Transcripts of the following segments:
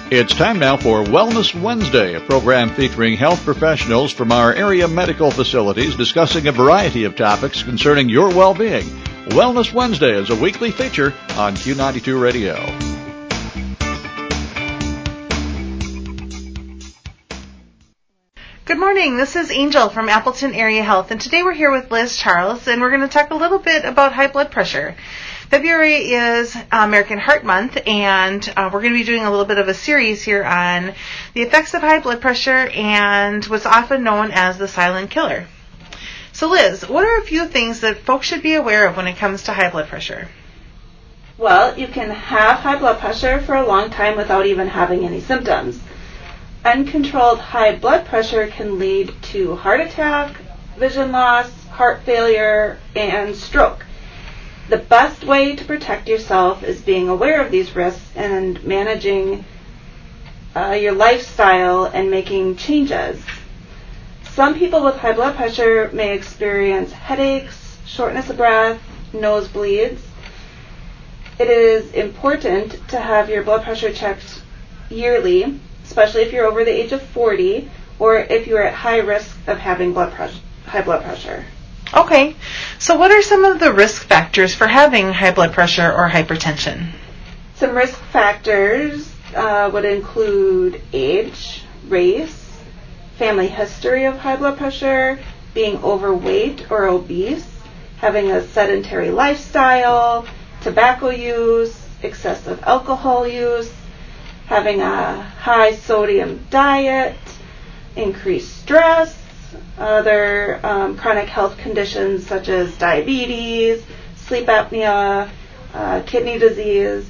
It's time now for Wellness Wednesday, a program featuring health professionals from our area medical facilities discussing a variety of topics concerning your well-being. Wellness Wednesday is a weekly feature on Q92 Radio. Good morning, this is Angel from Appleton Area Health, and today we're here with Liz Charles, and we're going to talk a little bit about high blood pressure. February is American Heart Month, and we're going to be doing a little bit of a series here on the effects of high blood pressure and what's often known as the silent killer. So Liz, what are a few things that folks should be aware of when it comes to high blood pressure? Well, you can have high blood pressure for a long time without even having any symptoms. Uncontrolled high blood pressure can lead to heart attack, vision loss, heart failure, and stroke. The best way to protect yourself is being aware of these risks and managing your lifestyle and making changes. Some people with high blood pressure may experience headaches, shortness of breath, nosebleeds. It is important to have your blood pressure checked yearly, especially if you're over the age of 40 or if you're at high risk of having high blood pressure. Okay, so what are some of the risk factors for having high blood pressure or hypertension? Some risk factors would include age, race, family history of high blood pressure, being overweight or obese, having a sedentary lifestyle, tobacco use, excessive alcohol use, having a high sodium diet, increased stress, other chronic health conditions such as diabetes, sleep apnea, kidney disease.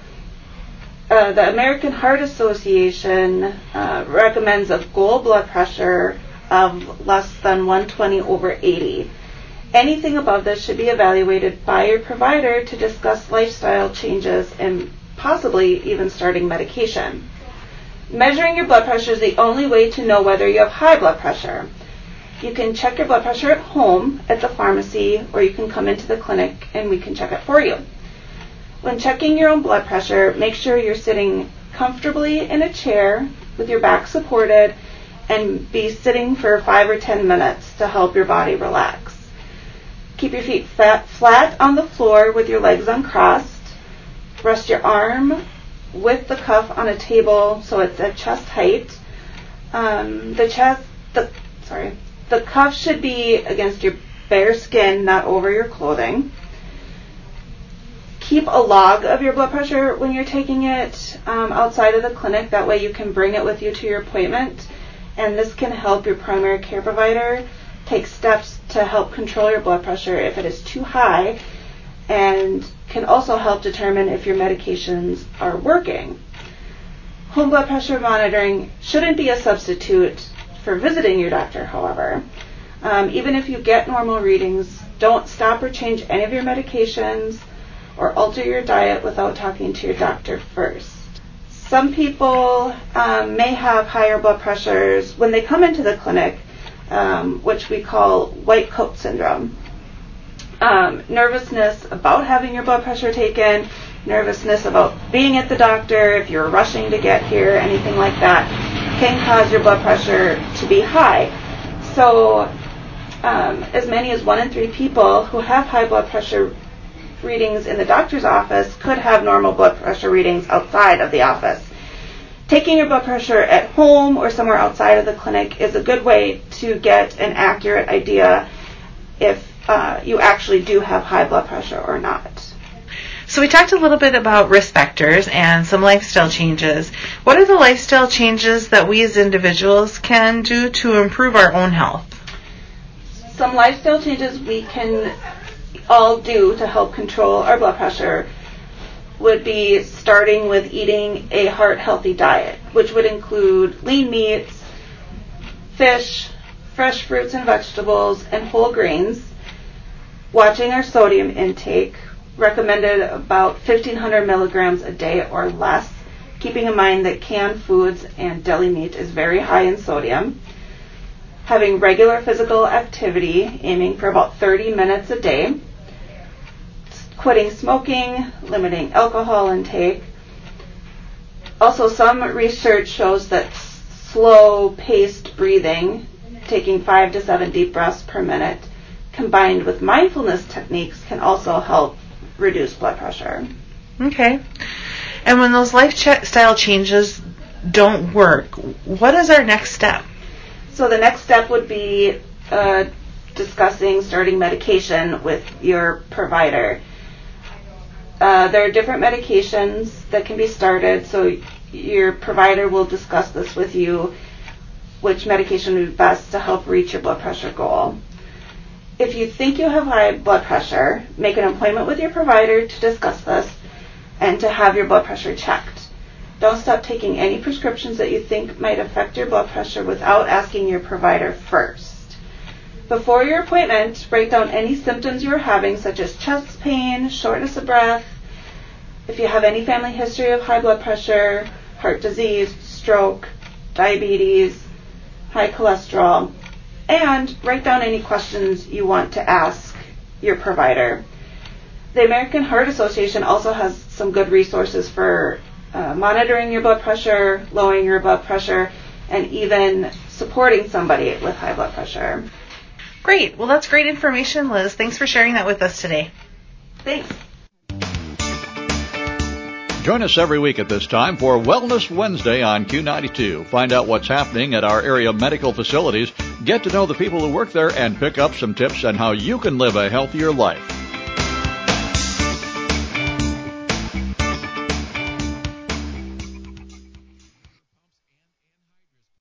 The American Heart Association recommends a goal blood pressure of less than 120/80. Anything above this should be evaluated by your provider to discuss lifestyle changes and possibly even starting medication. Measuring your blood pressure is the only way to know whether you have high blood pressure. You can check your blood pressure at home at the pharmacy, or you can come into the clinic and we can check it for you. When checking your own blood pressure, make sure you're sitting comfortably in a chair with your back supported and be sitting for 5 or 10 minutes to help your body relax. Keep your feet flat on the floor with your legs uncrossed. Rest your arm with the cuff on a table so it's at chest height. The cuff should be against your bare skin, not over your clothing. Keep a log of your blood pressure when you're taking it outside of the clinic. That way you can bring it with you to your appointment. And this can help your primary care provider take steps to help control your blood pressure if it is too high, and can also help determine if your medications are working. Home blood pressure monitoring shouldn't be a substitute for visiting your doctor, however. Even if you get normal readings, don't stop or change any of your medications or alter your diet without talking to your doctor first. Some people may have higher blood pressures when they come into the clinic, which we call white coat syndrome. Nervousness about having your blood pressure taken, nervousness about being at the doctor, if you're rushing to get here, anything like that, can cause your blood pressure to be high. So as many as 1 in 3 people who have high blood pressure readings in the doctor's office could have normal blood pressure readings outside of the office. Taking your blood pressure at home or somewhere outside of the clinic is a good way to get an accurate idea if you actually do have high blood pressure or not. So we talked a little bit about risk factors and some lifestyle changes. What are the lifestyle changes that we as individuals can do to improve our own health? Some lifestyle changes we can all do to help control our blood pressure would be starting with eating a heart-healthy diet, which would include lean meats, fish, fresh fruits and vegetables, and whole grains. Watching our sodium intake, recommended about 1,500 milligrams a day or less, keeping in mind that canned foods and deli meat is very high in sodium. Having regular physical activity, aiming for about 30 minutes a day. Quitting smoking, limiting alcohol intake. Also, some research shows that slow-paced breathing, taking 5 to 7 deep breaths per minute, combined with mindfulness techniques can also help reduce blood pressure. Okay. And when those lifestyle changes don't work, what is our next step? So the next step would be discussing starting medication with your provider. There are different medications that can be started, so your provider will discuss this with you, which medication would be best to help reach your blood pressure goal. If you think you have high blood pressure, make an appointment with your provider to discuss this and to have your blood pressure checked. Don't stop taking any prescriptions that you think might affect your blood pressure without asking your provider first. Before your appointment, write down any symptoms you are having, such as chest pain, shortness of breath, if you have any family history of high blood pressure, heart disease, stroke, diabetes, high cholesterol, and write down any questions you want to ask your provider. The American Heart Association also has some good resources for monitoring your blood pressure, lowering your blood pressure, and even supporting somebody with high blood pressure. Great. Well, that's great information, Liz. Thanks for sharing that with us today. Thanks. Join us every week at this time for Wellness Wednesday on Q92. Find out what's happening at our area medical facilities, get to know the people who work there, and pick up some tips on how you can live a healthier life.